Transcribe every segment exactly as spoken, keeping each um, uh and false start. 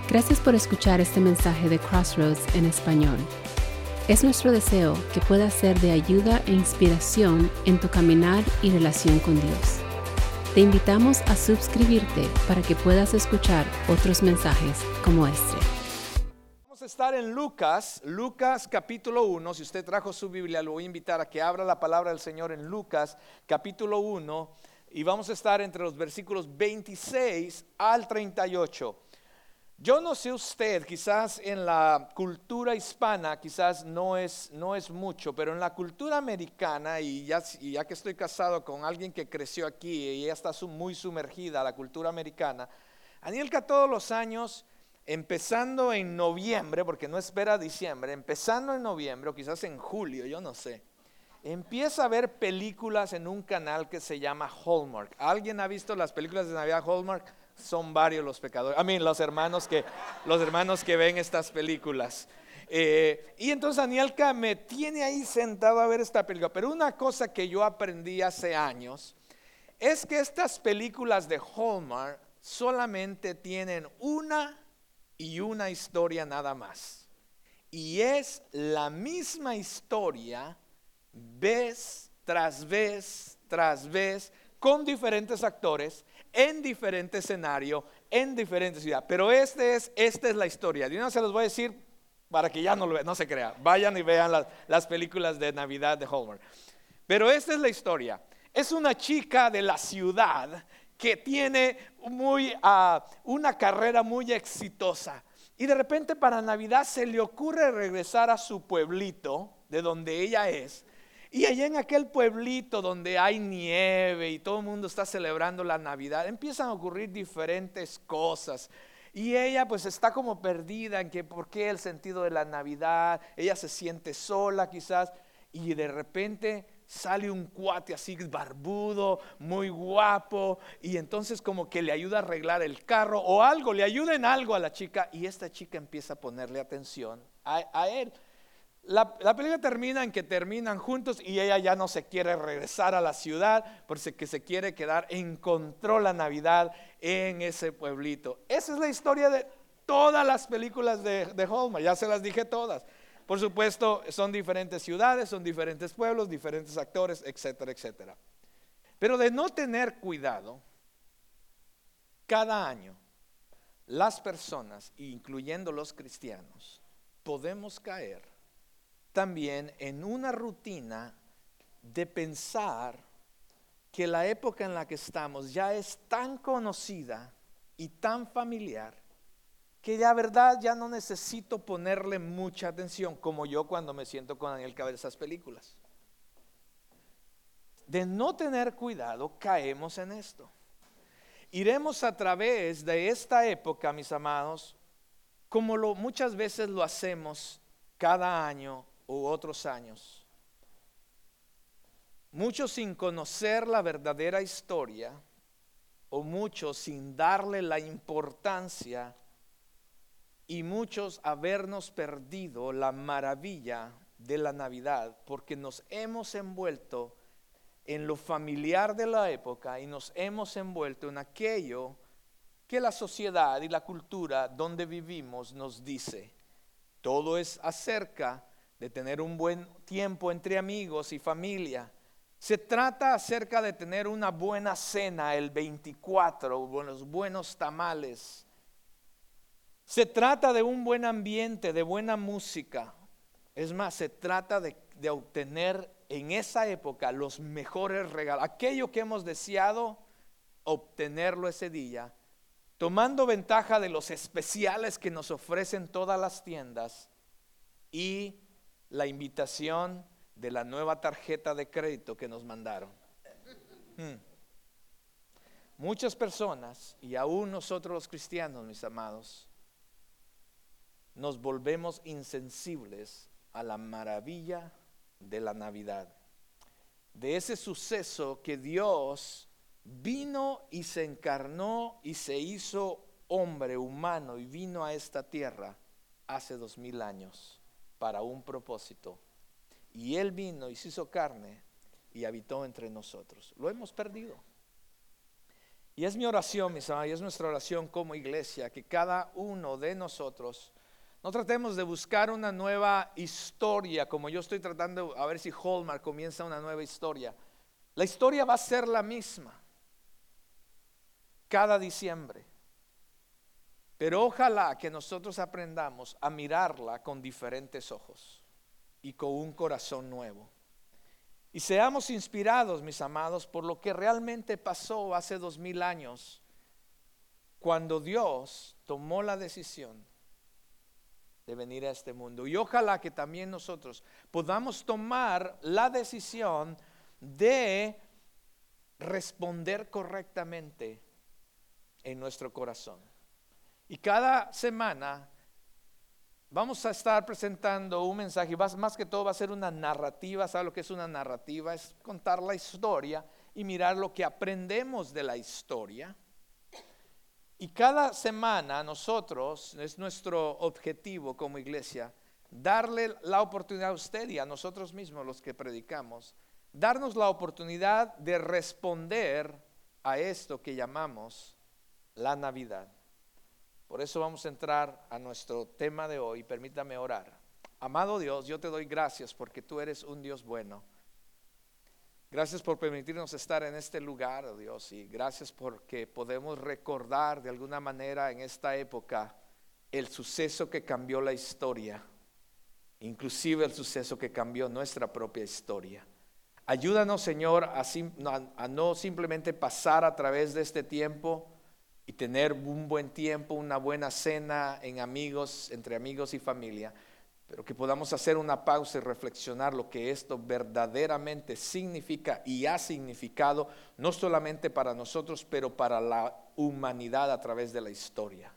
Gracias por escuchar este mensaje de Crossroads en español. Es nuestro deseo que pueda ser de ayuda e inspiración en tu caminar y relación con Dios. Te invitamos a suscribirte para que puedas escuchar otros mensajes como este. Vamos a estar en Lucas, Lucas capítulo uno. Si usted trajo su Biblia, lo voy a invitar a que abra la palabra del Señor en Lucas capítulo uno. Y vamos a estar entre los versículos veintiséis al treinta y ocho. Yo no sé usted, quizás en la cultura hispana quizás no es, no es mucho, pero en la cultura americana, y ya, y ya que estoy casado con alguien que creció aquí y ella está muy sumergida a la cultura americana, Anielka todos los años, empezando en noviembre, porque no espera diciembre, empezando en noviembre o quizás en julio, yo no sé, empieza a ver películas en un canal que se llama Hallmark. ¿Alguien ha visto las películas de Navidad Hallmark? Son varios los pecadores, a mí los hermanos que, los hermanos que ven estas películas. Eh, y entonces Anielka me tiene ahí sentado a ver esta película. Pero una cosa que yo aprendí hace años es que estas películas de Hallmark solamente tienen una y una historia nada más. Y es la misma historia vez tras vez tras vez con diferentes actores, en diferente escenario, en diferente ciudad. Pero este es, esta es la historia. Yo no se los voy a decir para que ya no lo vean, no se crea. Vayan y vean las, las películas de Navidad de Hallmark. Pero esta es la historia. Es una chica de la ciudad que tiene muy, uh, una carrera muy exitosa. Y de repente para Navidad se le ocurre regresar a su pueblito, de donde ella es. Y allá en aquel pueblito donde hay nieve y todo el mundo está celebrando la Navidad, empiezan a ocurrir diferentes cosas. Y ella pues está como perdida en que por qué el sentido de la Navidad. Ella se siente sola quizás. Y de repente sale un cuate así barbudo, muy guapo. Y entonces como que le ayuda a arreglar el carro o algo, le ayuda en algo a la chica. Y esta chica empieza a ponerle atención a, a él. La, la película termina en que terminan juntos y ella ya no se quiere regresar a la ciudad porque se quiere quedar, encontró la Navidad en ese pueblito. Esa es la historia de todas las películas de, de Hallmark, ya se las dije todas. Por supuesto, son diferentes ciudades, son diferentes pueblos, diferentes actores, etcétera, etcétera. Pero de no tener cuidado, cada año las personas, incluyendo los cristianos, podemos caer también en una rutina de pensar que la época en la que estamos ya es tan conocida y tan familiar que la verdad ya no necesito ponerle mucha atención, como yo cuando me siento con Anielka a ver esas películas. De no tener cuidado caemos en esto. Iremos a través de esta época, mis amados, como lo, muchas veces lo hacemos cada año u otros años. Muchos sin conocer la verdadera historia o muchos sin darle la importancia y muchos habernos perdido la maravilla de la Navidad porque nos hemos envuelto en lo familiar de la época y nos hemos envuelto en aquello que la sociedad y la cultura donde vivimos nos dice. Todo es acerca de tener un buen tiempo entre amigos y familia. Se trata acerca de tener una buena cena el veinticuatro, unos buenos tamales. Se trata de un buen ambiente, de buena música. Es más, se trata de, de obtener en esa época los mejores regalos. Aquello que hemos deseado, obtenerlo ese día, tomando ventaja de los especiales que nos ofrecen todas las tiendas y la invitación de la nueva tarjeta de crédito que nos mandaron. Hmm. Muchas personas, y aún nosotros los cristianos, mis amados, nos volvemos insensibles a la maravilla de la Navidad, de ese suceso que Dios vino y se encarnó y se hizo hombre humano y vino a esta tierra hace dos mil años para un propósito. Y Él vino y se hizo carne y habitó entre nosotros. Lo hemos perdido. Y es mi oración, mis amados, y es nuestra oración como iglesia, que cada uno de nosotros no tratemos de buscar una nueva historia, como yo estoy tratando a ver si Hallmark comienza una nueva historia. La historia va a ser la misma cada diciembre, pero ojalá que nosotros aprendamos a mirarla con diferentes ojos y con un corazón nuevo. Y seamos inspirados, mis amados, por lo que realmente pasó hace dos mil años, cuando Dios tomó la decisión de venir a este mundo. Y ojalá que también nosotros podamos tomar la decisión de responder correctamente en nuestro corazón. Y cada semana vamos a estar presentando un mensaje, más que todo va a ser una narrativa. ¿Sabe lo que es una narrativa? Es contar la historia y mirar lo que aprendemos de la historia. Y cada semana nosotros, es nuestro objetivo como iglesia, darle la oportunidad a usted y a nosotros mismos los que predicamos, darnos la oportunidad de responder a esto que llamamos la Navidad. Por eso vamos a entrar a nuestro tema de hoy. Permítame orar. Amado Dios, yo te doy gracias porque tú eres un Dios bueno. Gracias por permitirnos estar en este lugar, oh Dios, y gracias porque podemos recordar de alguna manera en esta época el suceso que cambió la historia, inclusive el suceso que cambió nuestra propia historia. Ayúdanos, Señor, a, sim, a, a no simplemente pasar a través de este tiempo y tener un buen tiempo, una buena cena en amigos, entre amigos y familia, pero que podamos hacer una pausa y reflexionar lo que esto verdaderamente significa y ha significado, no solamente para nosotros, pero para la humanidad a través de la historia.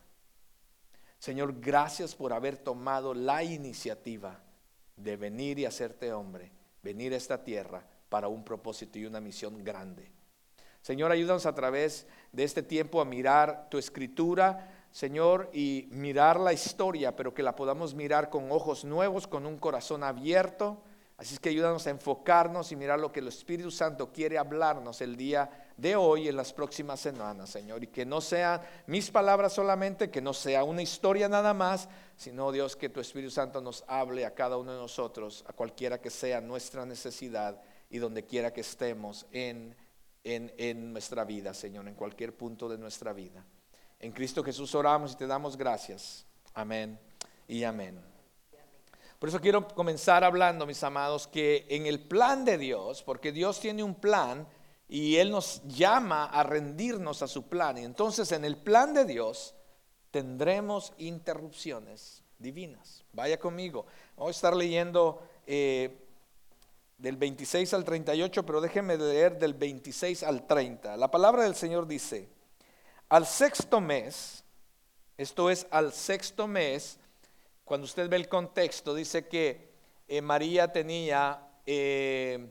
Señor, gracias por haber tomado la iniciativa de venir y hacerte hombre, venir a esta tierra para un propósito y una misión grande. Señor, ayúdanos a través de este tiempo a mirar tu escritura, Señor, y mirar la historia, pero que la podamos mirar con ojos nuevos, con un corazón abierto. Así es que ayúdanos a enfocarnos y mirar lo que el Espíritu Santo quiere hablarnos el día de hoy y en las próximas semanas, Señor. Y que no sean mis palabras solamente, que no sea una historia nada más, sino, Dios, que tu Espíritu Santo nos hable a cada uno de nosotros, a cualquiera que sea nuestra necesidad y donde quiera que estemos en, en, en nuestra vida, Señor, en cualquier punto de nuestra vida. En Cristo Jesús oramos y te damos gracias. Amén y amén. Por eso quiero comenzar hablando, mis amados, que en el plan de Dios, porque Dios tiene un plan y Él nos llama a rendirnos a su plan. Y entonces en el plan de Dios tendremos interrupciones divinas. Vaya conmigo. Voy a estar leyendo eh, del veintiséis al treinta y ocho, pero déjenme leer del veintiséis al treinta. La palabra del Señor dice: al sexto mes, esto es al sexto mes, cuando usted ve el contexto, dice que eh, María tenía eh,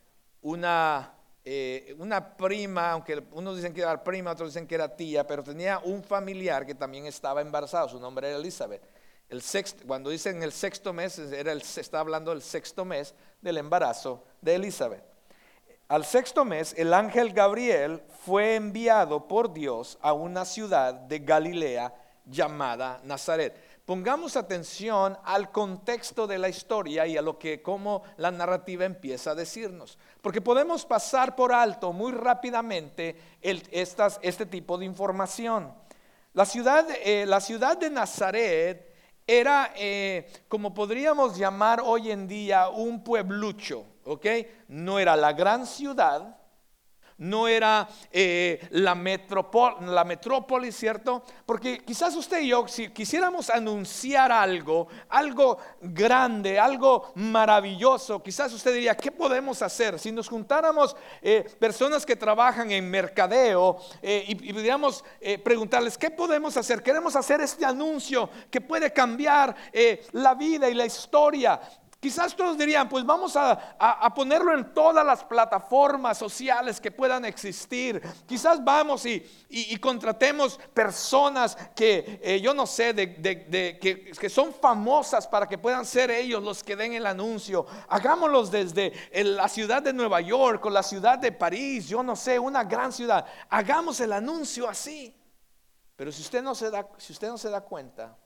una, eh, una prima, aunque unos dicen que era prima, otros dicen que era tía, pero tenía un familiar que también estaba embarazado, su nombre era Elizabeth. El sexto, cuando dicen el sexto mes, era el, se está hablando del sexto mes del embarazo de Elizabeth. Al sexto mes, el ángel Gabriel fue enviado por Dios a una ciudad de Galilea llamada Nazaret. Pongamos atención al contexto de la historia y a lo que, cómo la narrativa empieza a decirnos, porque podemos pasar por alto muy rápidamente el, estas, este tipo de información. La ciudad, eh, la ciudad de Nazaret era, eh, como podríamos llamar hoy en día, un pueblucho. ¿Ok? No era la gran ciudad, no era eh, la, metropol- la metrópoli, ¿cierto? Porque quizás usted y yo, si quisiéramos anunciar algo, algo grande, algo maravilloso, quizás usted diría, ¿qué podemos hacer? Si nos juntáramos eh, personas que trabajan en mercadeo eh, y, y pudiéramos eh, preguntarles, ¿qué podemos hacer? Queremos hacer este anuncio que puede cambiar eh, la vida y la historia. Quizás todos dirían, pues vamos a, a, a ponerlo en todas las plataformas sociales que puedan existir. Quizás vamos y, y, y contratemos personas que eh, yo no sé, de, de, de, que, que son famosas para que puedan ser ellos los que den el anuncio. Hagámoslos desde la ciudad de Nueva York o la ciudad de París, yo no sé, una gran ciudad. Hagamos el anuncio así. Pero si usted no se da, si usted no se da cuenta,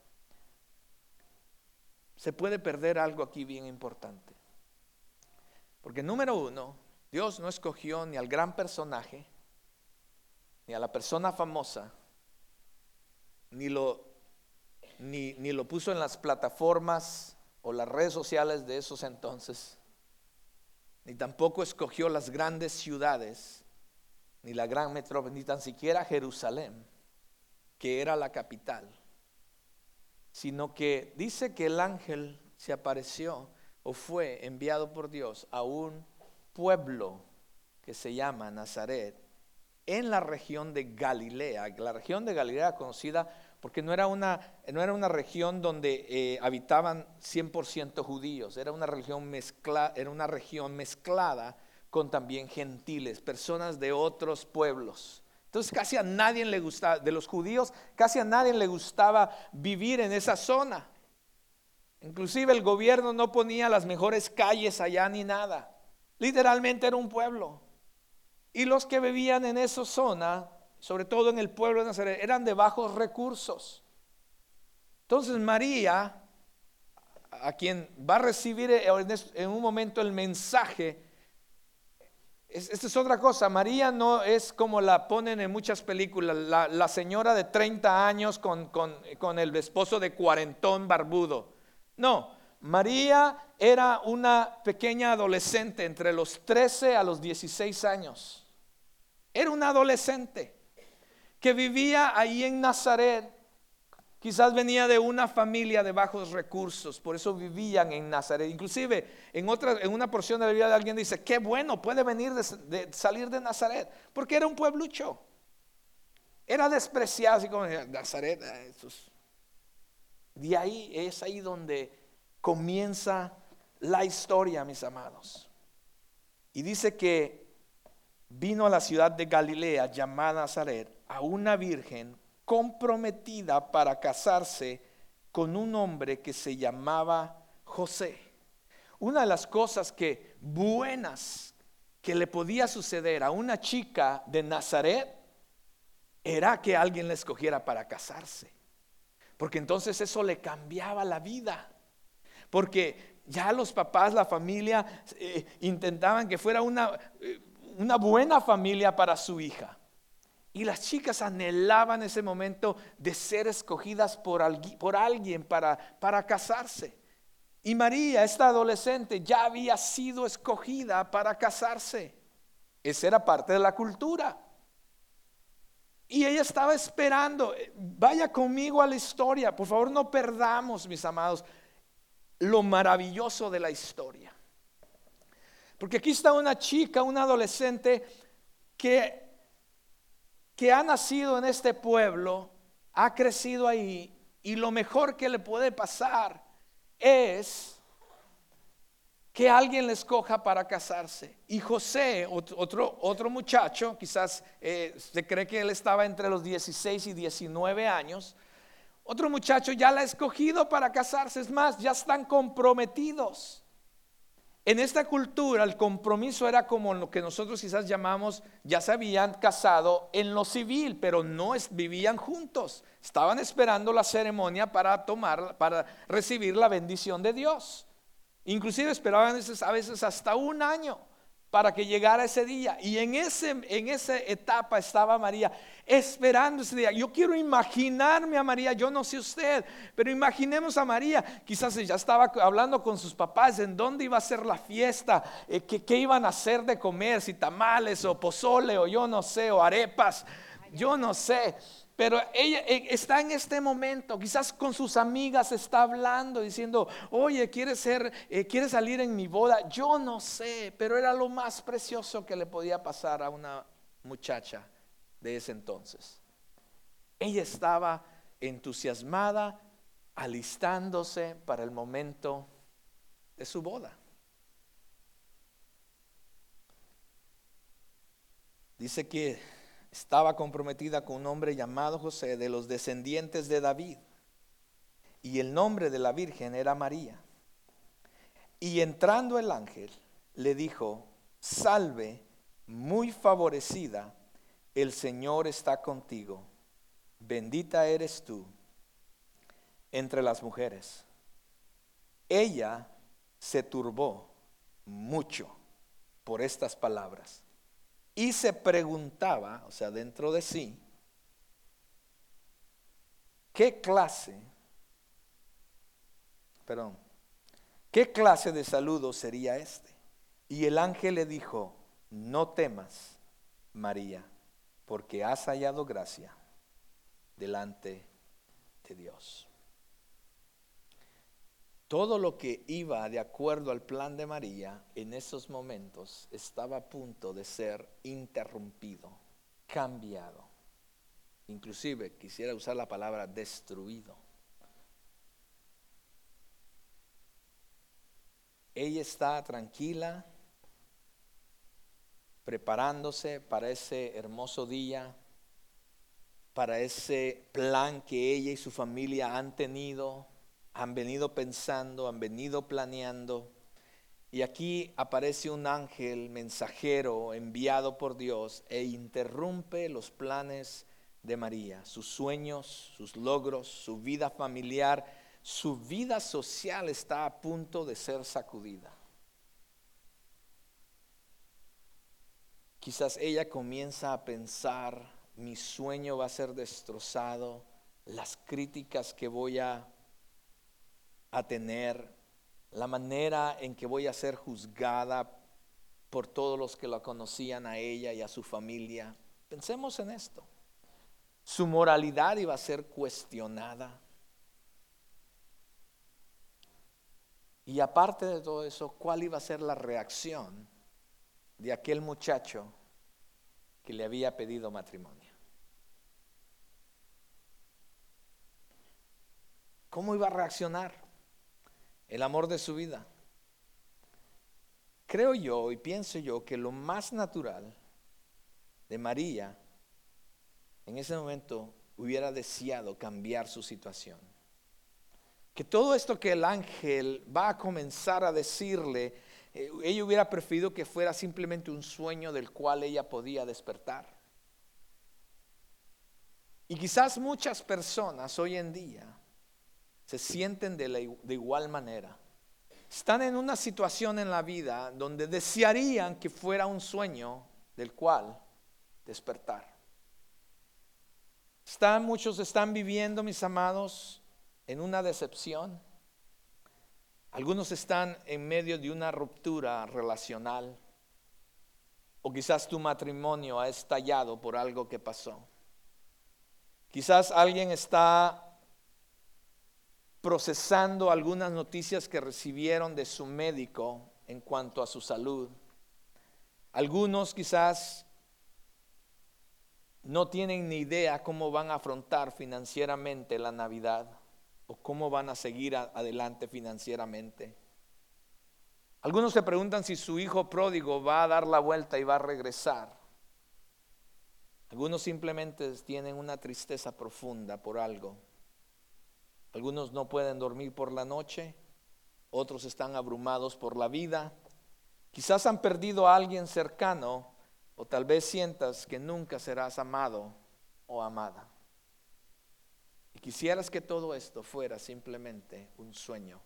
se puede perder algo aquí bien importante. Porque número uno, Dios no escogió ni al gran personaje, ni a la persona famosa, ni lo, ni, ni lo puso en las plataformas o las redes sociales de esos entonces, ni tampoco escogió las grandes ciudades, ni la gran metrópoli, ni tan siquiera Jerusalén, que era la capital. Sino que dice que el ángel se apareció o fue enviado por Dios a un pueblo que se llama Nazaret, en la región de Galilea. La región de Galilea conocida porque no era una, no era una región donde eh, habitaban cien por ciento judíos, era una región mezcla, era una región mezclada con también gentiles, personas de otros pueblos. Entonces casi a nadie le gustaba, de los judíos, casi a nadie le gustaba vivir en esa zona. Inclusive el gobierno no ponía las mejores calles allá ni nada. Literalmente era un pueblo. Y los que vivían en esa zona, sobre todo en el pueblo de Nazaret, eran de bajos recursos. Entonces María, a quien va a recibir en un momento el mensaje, esta es otra cosa. María no es como la ponen en muchas películas, la, la señora de treinta años con, con, con el esposo de cuarentón barbudo. No, María era una pequeña adolescente entre los trece a los dieciséis años. Era una adolescente que vivía ahí en Nazaret. Quizás venía de una familia de bajos recursos, por eso vivían en Nazaret. Inclusive en otra, en una porción de la Biblia alguien dice, qué bueno, puede venir de, de salir de Nazaret, porque era un pueblucho. Era despreciado, así como Nazaret. Estos. De ahí es ahí donde comienza la historia, mis amados. Y dice que vino a la ciudad de Galilea llamada Nazaret a una virgen comprometida para casarse con un hombre que se llamaba José. Una de las cosas que buenas que le podía suceder a una chica de Nazaret era que alguien la escogiera para casarse, porque entonces eso le cambiaba la vida, porque ya los papás, la familia eh, intentaban que fuera una, eh, una buena familia para su hija. Y las chicas anhelaban ese momento de ser escogidas por, algui, por alguien para, para casarse. Y María, esta adolescente, ya había sido escogida para casarse. Esa era parte de la cultura. Y ella estaba esperando. Vaya conmigo a la historia. Por favor, no perdamos, mis amados, lo maravilloso de la historia. Porque aquí está una chica, una adolescente que... que ha nacido en este pueblo, ha crecido ahí, y lo mejor que le puede pasar es que alguien le escoja para casarse. Y José, otro, otro muchacho, quizás eh, se cree que él estaba entre los dieciséis y diecinueve años, otro muchacho ya la ha escogido para casarse. Es más, ya están comprometidos. En esta cultura el compromiso era como lo que nosotros quizás llamamos, ya se habían casado en lo civil, pero no es, vivían juntos. Estaban esperando la ceremonia para tomar, para recibir la bendición de Dios. Inclusive esperaban a veces hasta un año para que llegara ese día. Y en, ese, en esa etapa estaba María esperando ese día. Yo quiero imaginarme a María, yo no sé usted, pero imaginemos a María. Quizás ya estaba hablando con sus papás en dónde iba a ser la fiesta, eh, qué, qué iban a hacer de comer, si tamales o pozole o yo no sé, o arepas, yo no sé. Pero ella está en este momento, quizás con sus amigas está hablando, diciendo, oye, ¿quieres ser, eh, ¿quieres salir en mi boda? Yo no sé, pero era lo más precioso que le podía pasar a una muchacha de ese entonces. Ella estaba entusiasmada, alistándose para el momento de su boda. Dice que estaba comprometida con un hombre llamado José, de los descendientes de David, y el nombre de la virgen era María. Y entrando el ángel le dijo: salve, muy favorecida, el Señor está contigo, bendita eres tú entre las mujeres. Ella se turbó mucho por estas palabras y se preguntaba, o sea, dentro de sí, ¿qué clase, perdón, qué clase de saludo sería este? Y el ángel le dijo: no temas, María, porque has hallado gracia delante de Dios. Todo lo que iba de acuerdo al plan de María en esos momentos estaba a punto de ser interrumpido, cambiado. Inclusive quisiera usar la palabra destruido. Ella está tranquila, preparándose para ese hermoso día, para ese plan que ella y su familia han tenido, han venido pensando, han venido planeando. Y aquí aparece un ángel mensajero enviado por Dios e interrumpe los planes de María, sus sueños, sus logros, su vida familiar, su vida social está a punto de ser sacudida. Quizás ella comienza a pensar: mi sueño va a ser destrozado, las críticas que voy a, a tener, la manera en que voy a ser juzgada por todos los que la conocían a ella y a su familia. Pensemos en esto. Su moralidad iba a ser cuestionada. Y aparte de todo eso, ¿cuál iba a ser la reacción de aquel muchacho que le había pedido matrimonio? ¿Cómo iba a reaccionar el amor de su vida? Creo yo y pienso yo que lo más natural de María en ese momento hubiera deseado cambiar su situación. Que todo esto que el ángel va a comenzar a decirle, eh, ella hubiera preferido que fuera simplemente un sueño del cual ella podía despertar. Y quizás muchas personas hoy en día se sienten de, la, de igual manera. Están en una situación en la vida donde desearían que fuera un sueño del cual despertar. Están, muchos están viviendo, mis amados, en una decepción. Algunos están en medio de una ruptura relacional, o quizás tu matrimonio ha estallado por algo que pasó. Quizás alguien está procesando algunas noticias que recibieron de su médico en cuanto a su salud. Algunos quizás no tienen ni idea cómo van a afrontar financieramente la Navidad o cómo van a seguir adelante financieramente. Algunos se preguntan si su hijo pródigo va a dar la vuelta y va a regresar. Algunos simplemente tienen una tristeza profunda por algo. Algunos no pueden dormir por la noche, otros están abrumados por la vida. Quizás han perdido a alguien cercano, o tal vez sientas que nunca serás amado o amada. Y quisieras que todo esto fuera simplemente un sueño.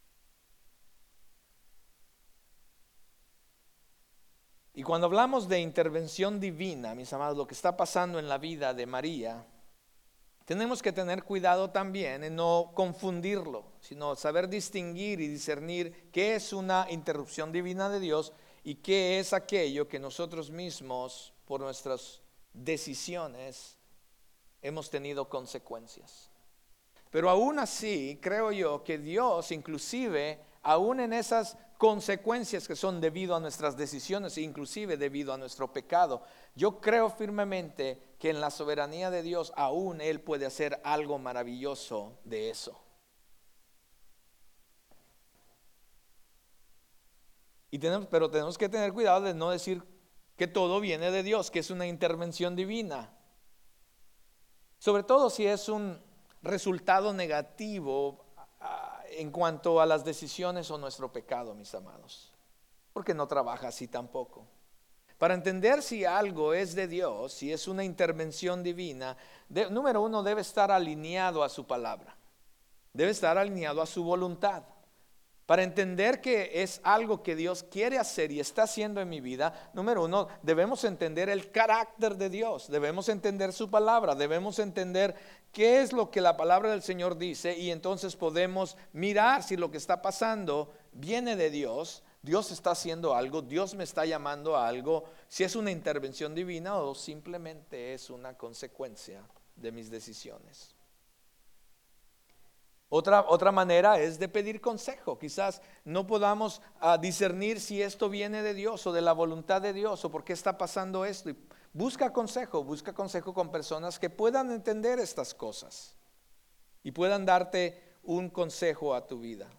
Y cuando hablamos de intervención divina, mis amados, lo que está pasando en la vida de María, tenemos que tener cuidado también en no confundirlo, sino saber distinguir y discernir qué es una interrupción divina de Dios y qué es aquello que nosotros mismos, por nuestras decisiones, hemos tenido consecuencias. Pero aún así, creo yo que Dios, inclusive, aún en esas consecuencias que son debido a nuestras decisiones, inclusive debido a nuestro pecado, yo creo firmemente que en la soberanía de Dios aún Él puede hacer algo maravilloso de eso. Y tenemos, pero tenemos que tener cuidado de no decir que todo viene de Dios, que es una intervención divina. Sobre todo si es un resultado negativo uh, en cuanto a las decisiones o nuestro pecado, mis amados. Porque no trabaja así tampoco. Para entender si algo es de Dios, si es una intervención divina, de, número uno, debe estar alineado a su palabra. Debe estar alineado a su voluntad. Para entender que es algo que Dios quiere hacer y está haciendo en mi vida, número uno, debemos entender el carácter de Dios, debemos entender su palabra, debemos entender qué es lo que la palabra del Señor dice, y entonces podemos mirar si lo que está pasando viene de Dios, Dios está haciendo algo, Dios me está llamando a algo, si es una intervención divina o simplemente es una consecuencia de mis decisiones. Otra, otra manera es de pedir consejo. Quizás no podamos uh, discernir si esto viene de Dios o de la voluntad de Dios o por qué está pasando esto. Y busca consejo, busca consejo con personas que puedan entender estas cosas y puedan darte un consejo a tu vida.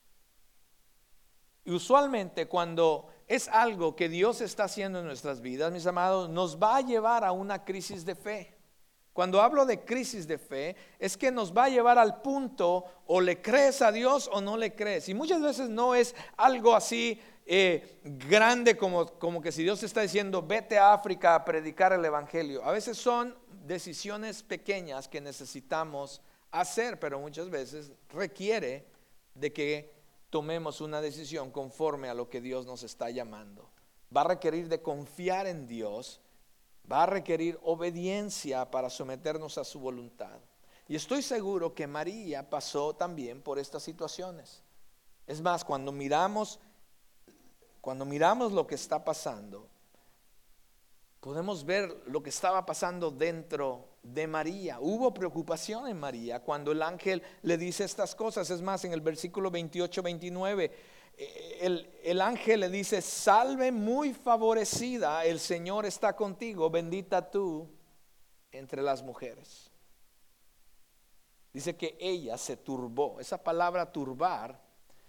Y usualmente cuando es algo que Dios está haciendo en nuestras vidas, mis amados, nos va a llevar a una crisis de fe. Cuando hablo de crisis de fe, es que nos va a llevar al punto, o le crees a Dios o no le crees. Y muchas veces no es algo así eh, grande como, como que si Dios está diciendo, vete a África a predicar el evangelio. A veces son decisiones pequeñas que necesitamos hacer, pero muchas veces requiere de que tomemos una decisión conforme a lo que Dios nos está llamando. Va a requerir de confiar en Dios. Va a requerir obediencia para someternos a su voluntad. Y estoy seguro que María pasó también por estas situaciones. Es más, cuando miramos, cuando miramos lo que está pasando, podemos ver lo que estaba pasando dentro de María. Hubo preocupación en María cuando el ángel le dice estas cosas. Es más, en el versículo veintiocho veintinueve, El, el ángel le dice, salve muy favorecida, el Señor está contigo, bendita tú entre las mujeres. Dice que ella se turbó. Esa palabra turbar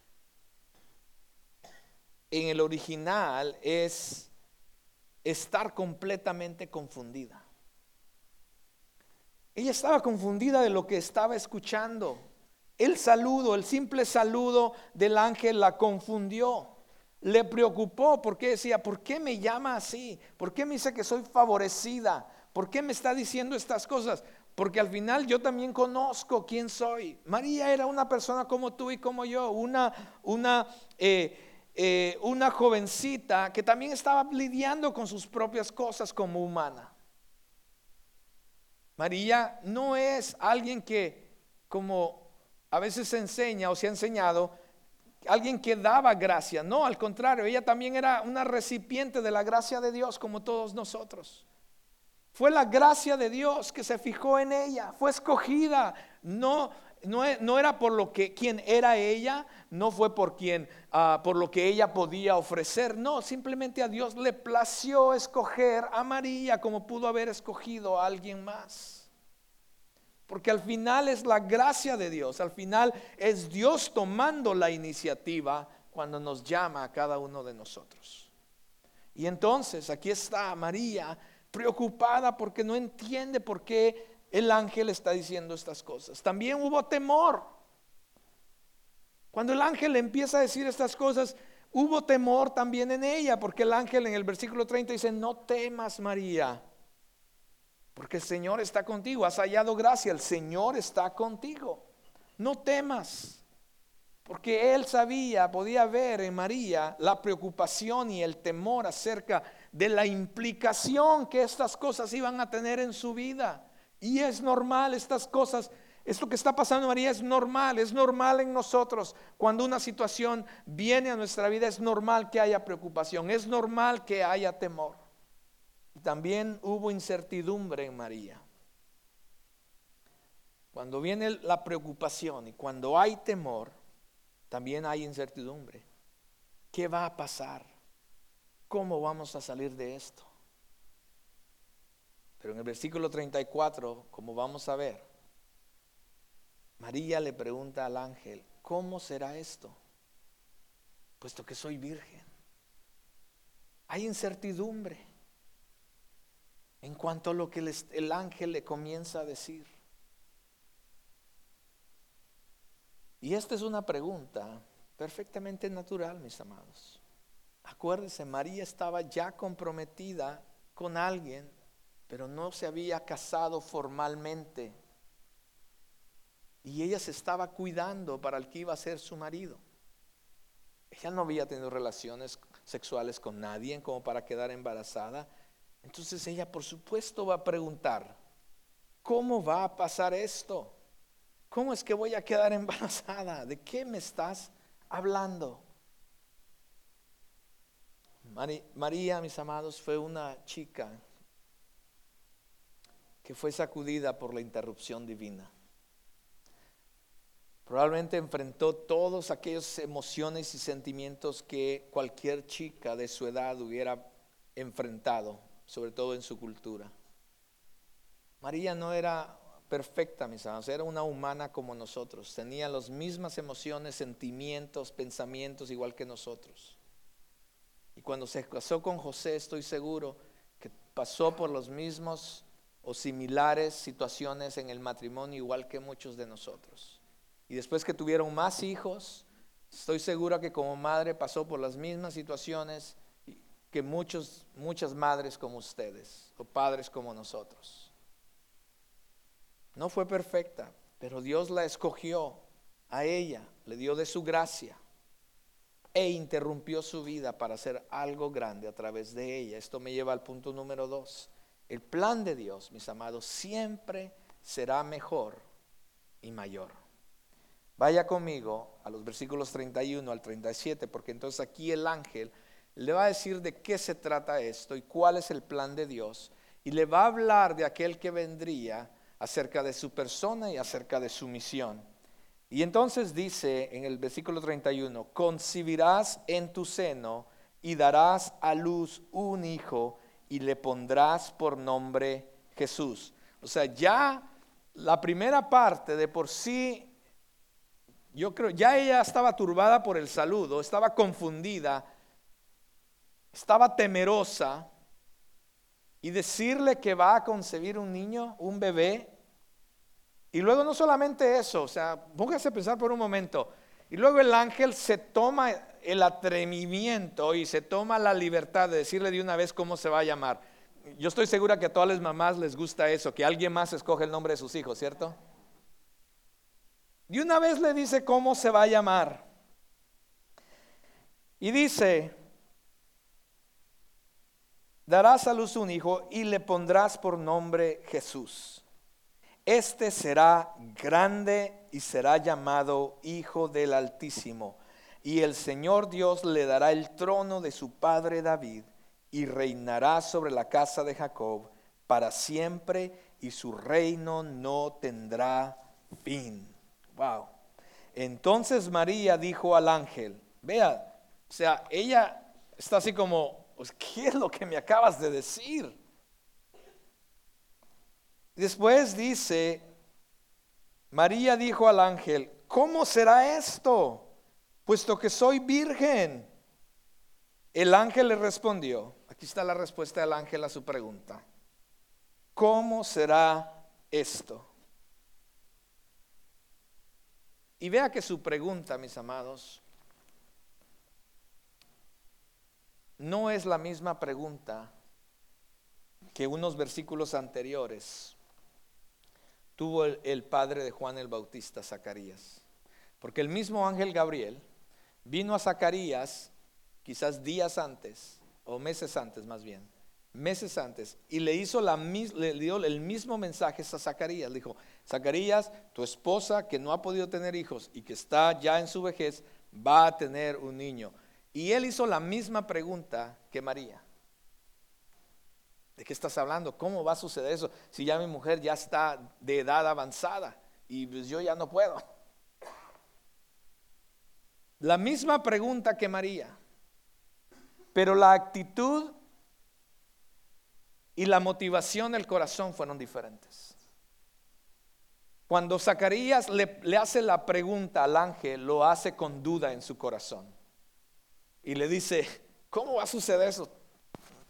en el original es estar completamente confundida. Ella estaba confundida de lo que estaba escuchando. El saludo, el simple saludo del ángel la confundió, le preocupó porque decía, ¿por qué me llama así? ¿Por qué me dice que soy favorecida? ¿Por qué me está diciendo estas cosas? Porque al final yo también conozco quién soy. María era una persona como tú y como yo, una, una, eh, eh, una jovencita que también estaba lidiando con sus propias cosas como humana. María no es alguien que, como a veces se enseña o se ha enseñado, alguien que daba gracia. No, al contrario, ella también era una recipiente de la gracia de Dios como todos nosotros. Fue la gracia de Dios que se fijó en ella, fue escogida. No, no, no era por lo que quien era ella, no fue por quien, uh, por lo que ella podía ofrecer. No, simplemente a Dios le plació escoger a María como pudo haber escogido a alguien más. Porque al final es la gracia de Dios, al final es Dios tomando la iniciativa cuando nos llama a cada uno de nosotros. Y entonces aquí está María preocupada porque no entiende por qué el ángel está diciendo estas cosas. También hubo temor. Cuando el ángel le empieza a decir estas cosas, hubo temor también en ella, porque el ángel en el versículo treinta dice, no temas, María, porque el Señor está contigo, has hallado gracia, el Señor está contigo. No temas, porque él sabía, podía ver en María la preocupación y el temor acerca de la implicación que estas cosas iban a tener en su vida. Y es normal, estas cosas, esto que está pasando en María es normal, es normal en nosotros. Cuando una situación viene a nuestra vida es normal que haya preocupación, es normal que haya temor. Y también hubo incertidumbre en María. Cuando viene la preocupación y cuando hay temor, también hay incertidumbre. ¿Qué va a pasar? ¿Cómo vamos a salir de esto? Pero en el versículo treinta y cuatro, como vamos a ver, María le pregunta al ángel, ¿cómo será esto? Puesto que soy virgen. hay incertidumbre en cuanto a lo que les, el ángel le comienza a decir. Y esta es una pregunta perfectamente natural, mis amados. Acuérdense, María estaba ya comprometida con alguien, pero no se había casado formalmente. Y ella se estaba cuidando para el que iba a ser su marido. Ella no había tenido relaciones sexuales con nadie como para quedar embarazada. Entonces ella, por supuesto, va a preguntar: ¿cómo va a pasar esto? ¿Cómo es que voy a quedar embarazada? ¿De qué me estás hablando? María, mis amados, fue una chica que fue sacudida por la interrupción divina. Probablemente enfrentó todas aquellas emociones y sentimientos que cualquier chica de su edad hubiera enfrentado, sobre todo en su cultura. María no era perfecta, mis amados, era una humana como nosotros. Tenía las mismas emociones, sentimientos, pensamientos igual que nosotros. Y cuando se casó con José, estoy seguro que pasó por los mismos o similares situaciones en el matrimonio igual que muchos de nosotros. Y después que tuvieron más hijos, estoy segura que como madre pasó por las mismas situaciones que muchos, muchas madres como ustedes o padres como nosotros. No fue perfecta, pero Dios la escogió a ella, le dio de su gracia e interrumpió su vida para hacer algo grande a través de ella. Esto me lleva al punto número dos. El plan de Dios, mis amados, siempre será mejor y mayor. Vaya conmigo a los versículos treinta y uno al treinta y siete, porque entonces aquí el ángel le va a decir de qué se trata esto y cuál es el plan de Dios, y le va a hablar de aquel que vendría, acerca de su persona y acerca de su misión. Y entonces dice en el versículo treinta y uno: concebirás en tu seno y darás a luz un hijo y le pondrás por nombre Jesús. O sea, ya la primera parte de por sí, yo creo, ya ella estaba turbada por el saludo, estaba confundida, estaba temerosa, y decirle que va a concebir un niño, un bebé. Y luego no solamente eso, o sea, póngase a pensar por un momento. Y luego el ángel se toma el atrevimiento y se toma la libertad de decirle de una vez cómo se va a llamar. Yo estoy segura que a todas las mamás les gusta eso, que alguien más escoge el nombre de sus hijos, ¿cierto? De una vez le dice cómo se va a llamar. Y dice: darás a luz un hijo y le pondrás por nombre Jesús. Este será grande y será llamado Hijo del Altísimo. Y el Señor Dios le dará el trono de su padre David y reinará sobre la casa de Jacob para siempre, y su reino no tendrá fin. Wow. Entonces María dijo al ángel, vea, o sea, ella está así como, pues, ¿qué es lo que me acabas de decir? Después dice, María dijo al ángel, ¿cómo será esto, puesto que soy virgen? El ángel le respondió, aquí está la respuesta del ángel a su pregunta: ¿cómo será esto? Y vea que su pregunta, mis amados, no es la misma pregunta que unos versículos anteriores tuvo el, el padre de Juan el Bautista, Zacarías. Porque el mismo ángel Gabriel vino a Zacarías quizás días antes, o meses antes más bien, meses antes, y le hizo la, le dio el mismo mensaje a Zacarías. Le dijo, Zacarías, tu esposa que no ha podido tener hijos y que está ya en su vejez, va a tener un niño. Y él hizo la misma pregunta que María. ¿De qué estás hablando? ¿Cómo va a suceder eso? Si ya mi mujer ya está de edad avanzada y pues yo ya no puedo. La misma pregunta que María, pero la actitud y la motivación del corazón fueron diferentes. Cuando Zacarías le, le hace la pregunta al ángel, lo hace con duda en su corazón y le dice, ¿cómo va a suceder eso?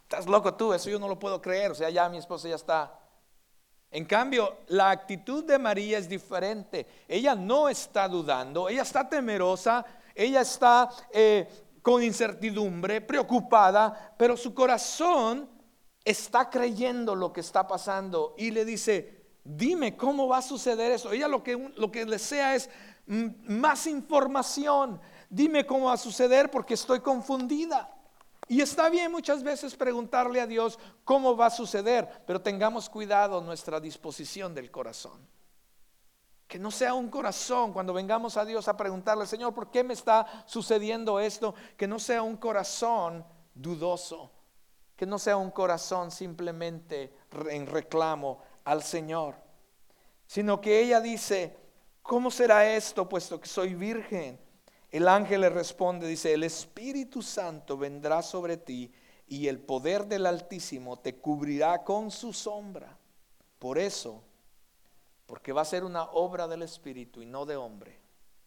estás loco tú, eso yo no lo puedo creer, o sea, ya mi esposa ya está. En cambio, la actitud de María es diferente. Ella no está dudando, ella está temerosa, ella está eh, con incertidumbre, preocupada, pero su corazón está creyendo lo que está pasando y le dice, dime cómo va a suceder eso. Ella lo que, lo que desea es mm, más información. Dime cómo va a suceder porque estoy confundida. Y está bien muchas veces preguntarle a Dios cómo va a suceder, pero tengamos cuidado nuestra disposición del corazón. Que no sea un corazón cuando vengamos a Dios a preguntarle, Señor, ¿por qué me está sucediendo esto? Que no sea un corazón dudoso, que no sea un corazón simplemente en reclamo al Señor, sino que ella dice, ¿cómo será esto puesto que soy virgen? El ángel le responde, dice, el Espíritu Santo vendrá sobre ti y el poder del Altísimo te cubrirá con su sombra. Por eso, porque va a ser una obra del Espíritu y no de hombre,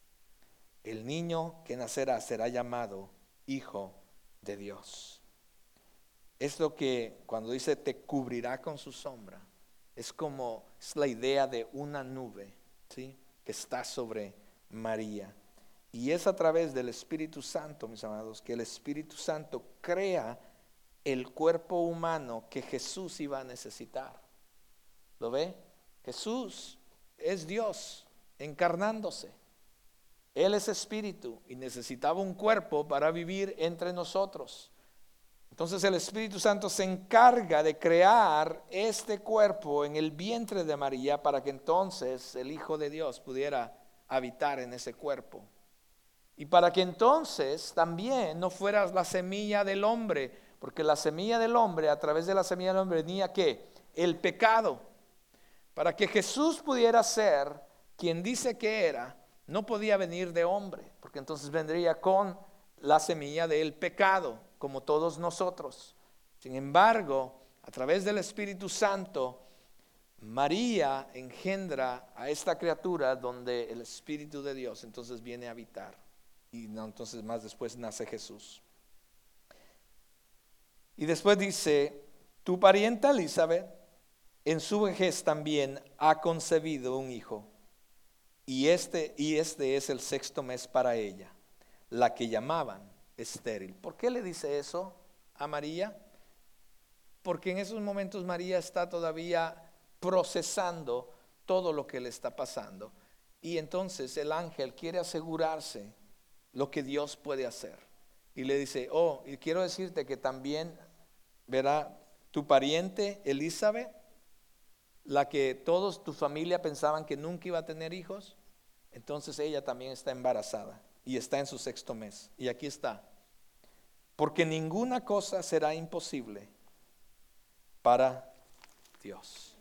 el niño que nacerá será llamado Hijo de Dios. Es lo que cuando dice te cubrirá con su sombra, es como, es la idea de una nube, ¿sí?, que está sobre María. Y es a través del Espíritu Santo, mis amados, que el Espíritu Santo crea el cuerpo humano que Jesús iba a necesitar. ¿Lo ve? Jesús es Dios encarnándose. Él es Espíritu y necesitaba un cuerpo para vivir entre nosotros. Entonces el Espíritu Santo se encarga de crear este cuerpo en el vientre de María para que entonces el Hijo de Dios pudiera habitar en ese cuerpo. Y para que entonces también no fuera la semilla del hombre, porque la semilla del hombre, a través de la semilla del hombre venía ¿qué? El pecado. Para que Jesús pudiera ser quien dice que era, no podía venir de hombre, porque entonces vendría con la semilla del pecado, como todos nosotros. Sin embargo, a través del Espíritu Santo, María engendra a esta criatura donde el Espíritu de Dios entonces viene a habitar. Y no, entonces más después nace Jesús. Y después dice, tu parienta Elizabeth en su vejez también ha concebido un hijo. Y este, y este es el sexto mes para ella, la que llamaban estéril. ¿Por qué le dice eso a María? Porque en esos momentos María está todavía procesando todo lo que le está pasando. Y entonces el ángel quiere asegurarse lo que Dios puede hacer. Y le dice, oh, y quiero decirte que también, verá, tu pariente Elizabeth, la que todos tu familia pensaban que nunca iba a tener hijos, entonces ella también está embarazada y está en su sexto mes. Y aquí está, porque ninguna cosa será imposible para Dios.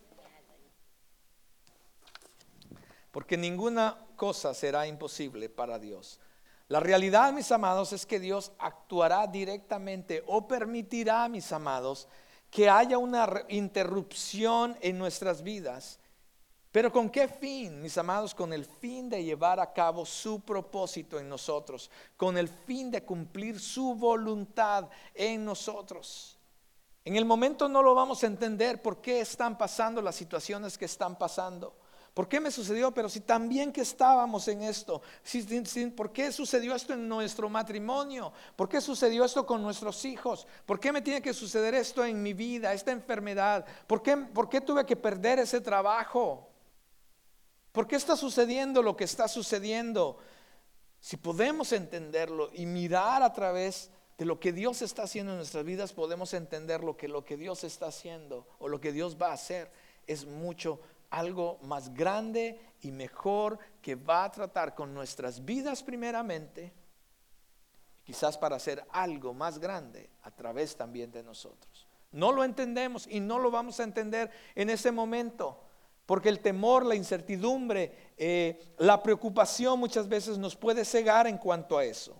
Porque ninguna cosa será imposible para Dios. La realidad, mis amados, es que Dios actuará directamente o permitirá, mis amados, que haya una interrupción en nuestras vidas. Pero ¿con qué fin, mis amados? Con el fin de llevar a cabo su propósito en nosotros, con el fin de cumplir su voluntad en nosotros. En el momento no lo vamos a entender por qué están pasando las situaciones que están pasando. ¿Por qué me sucedió? Pero si también que estábamos en esto, si, si, ¿por qué sucedió esto en nuestro matrimonio? ¿Por qué sucedió esto con nuestros hijos? ¿Por qué me tiene que suceder esto en mi vida, esta enfermedad? ¿Por qué, por qué tuve que perder ese trabajo? ¿Por qué está sucediendo lo que está sucediendo? Si podemos entenderlo y mirar a través de lo que Dios está haciendo en nuestras vidas, podemos entender lo que, lo que Dios está haciendo o lo que Dios va a hacer es mucho algo más grande y mejor que va a tratar con nuestras vidas primeramente, quizás para hacer algo más grande a través también de nosotros. No lo entendemos y no lo vamos a entender en ese momento, porque el temor, la incertidumbre, eh, la preocupación muchas veces nos puede cegar en cuanto a eso.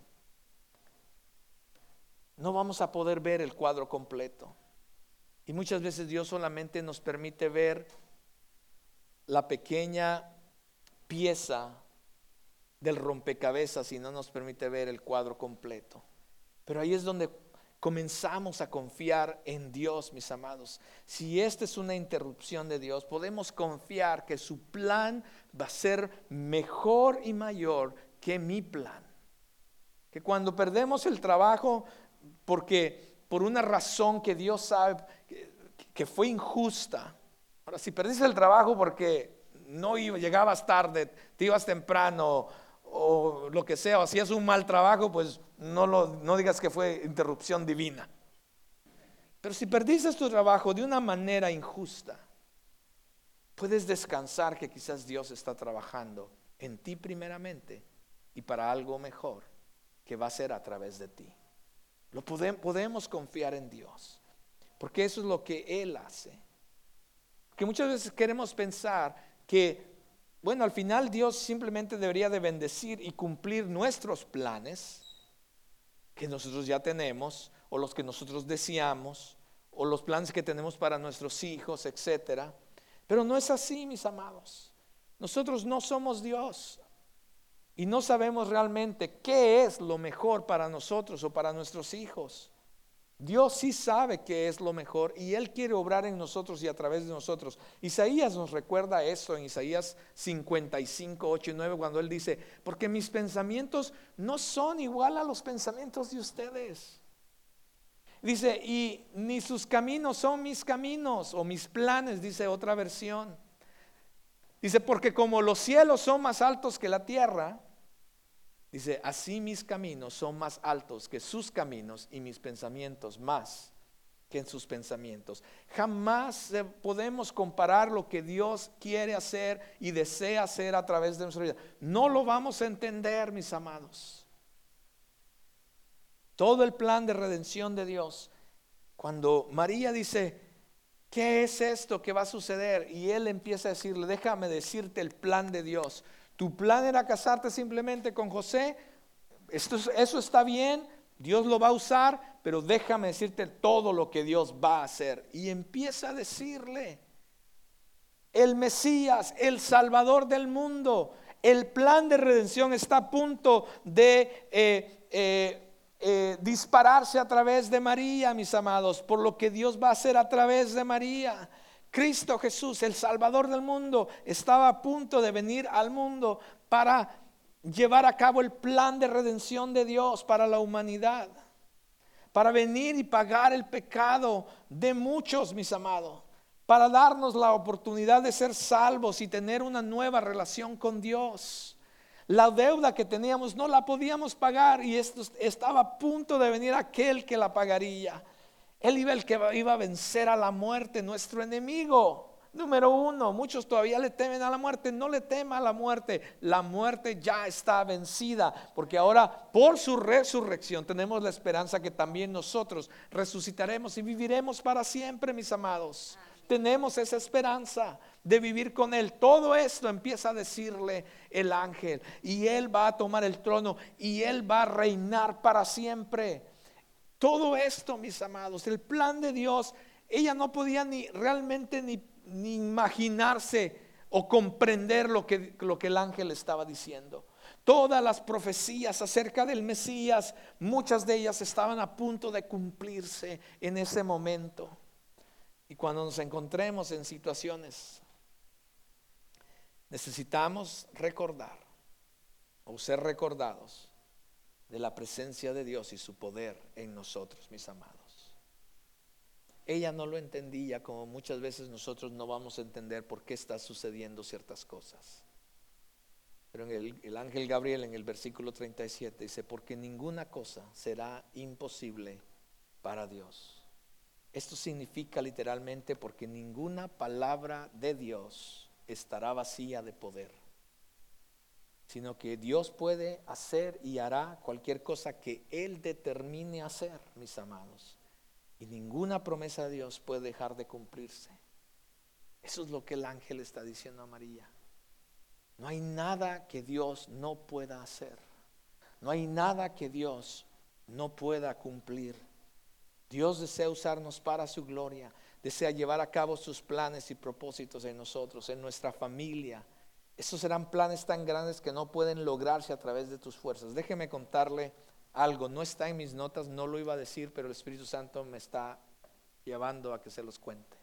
No vamos a poder ver el cuadro completo y muchas veces Dios solamente nos permite ver la pequeña pieza del rompecabezas y no nos permite ver el cuadro completo. Pero ahí es donde comenzamos a confiar en Dios, mis amados. Si esta es una interrupción de Dios, podemos confiar que su plan va a ser mejor y mayor que mi plan. Que cuando perdemos el trabajo porque por una razón que Dios sabe que, que fue injusta. Ahora, si perdiste el trabajo porque no iba, llegabas tarde, te ibas temprano o lo que sea, o hacías un mal trabajo, pues no, lo, no digas que fue interrupción divina. Pero si perdiste tu trabajo de una manera injusta, puedes descansar que quizás Dios está trabajando en ti primeramente y para algo mejor que va a ser a través de ti. Lo podemos, podemos confiar en Dios, porque eso es lo que Él hace. Que muchas veces queremos pensar que, bueno, al final Dios simplemente debería de bendecir y cumplir nuestros planes que nosotros ya tenemos, o los que nosotros deseamos, o los planes que tenemos para nuestros hijos, etcétera. Pero no es así, mis amados. Nosotros no somos Dios y no sabemos realmente qué es lo mejor para nosotros o para nuestros hijos. Dios sí sabe qué es lo mejor y Él quiere obrar en nosotros y a través de nosotros. Isaías nos recuerda eso en Isaías cincuenta y cinco, ocho y nueve, cuando Él dice: porque mis pensamientos no son igual a los pensamientos de ustedes. Dice, y ni sus caminos son mis caminos, o mis planes, dice otra versión. Dice, porque como los cielos son más altos que la tierra, dice, así mis caminos son más altos que sus caminos y mis pensamientos más que en sus pensamientos. Jamás podemos comparar lo que Dios quiere hacer y desea hacer a través de nuestra vida. No lo vamos a entender, mis amados. Todo el plan de redención de Dios, cuando María dice, ¿qué es esto que va a suceder? Y él empieza a decirle, déjame decirte el plan de Dios. Tu plan era casarte simplemente con José. Esto, eso está bien, Dios lo va a usar, pero déjame decirte todo lo que Dios va a hacer. Y empieza a decirle, el Mesías, el Salvador del mundo, el plan de redención está a punto de eh, eh, eh, dispararse a través de María, mis amados, por lo que Dios va a hacer a través de María. Cristo Jesús, el Salvador del mundo, estaba a punto de venir al mundo para llevar a cabo el plan de redención de Dios para la humanidad, para venir y pagar el pecado de muchos, mis amados, para darnos la oportunidad de ser salvos y tener una nueva relación con Dios. La deuda que teníamos no la podíamos pagar y esto estaba a punto de venir aquel que la pagaría. Él iba el que iba a vencer a la muerte, nuestro enemigo número uno. Muchos todavía le temen a la muerte. No le tema a la muerte. La muerte ya está vencida, porque ahora por su resurrección tenemos la esperanza que también nosotros resucitaremos y viviremos para siempre, mis amados. Tenemos esa esperanza de vivir con Él. Todo esto empieza a decirle el ángel, y Él va a tomar el trono y Él va a reinar para siempre. Todo esto, mis amados, el plan de Dios, ella no podía ni realmente ni, ni imaginarse o comprender lo que, lo que el ángel estaba diciendo. Todas las profecías acerca del Mesías, muchas de ellas estaban a punto de cumplirse en ese momento. Y cuando nos encontremos en situaciones, necesitamos recordar o ser recordados de la presencia de Dios y su poder en nosotros, mis amados. Ella no lo entendía, como muchas veces nosotros no vamos a entender por qué está sucediendo ciertas cosas. Pero en el, el ángel Gabriel en el versículo treinta y siete dice, porque ninguna cosa será imposible para Dios. Esto significa literalmente porque ninguna palabra de Dios estará vacía de poder, sino que Dios puede hacer y hará cualquier cosa que Él determine hacer, mis amados. Y ninguna promesa de Dios puede dejar de cumplirse. Eso es lo que el ángel está diciendo a María. No hay nada que Dios no pueda hacer. No hay nada que Dios no pueda cumplir. Dios desea usarnos para su gloria. Desea llevar a cabo sus planes y propósitos en nosotros, en nuestra familia. Esos serán planes tan grandes que no pueden lograrse a través de tus fuerzas. Déjeme contarle algo, no está en mis notas, no lo iba a decir, pero el Espíritu Santo me está llevando a que se los cuente.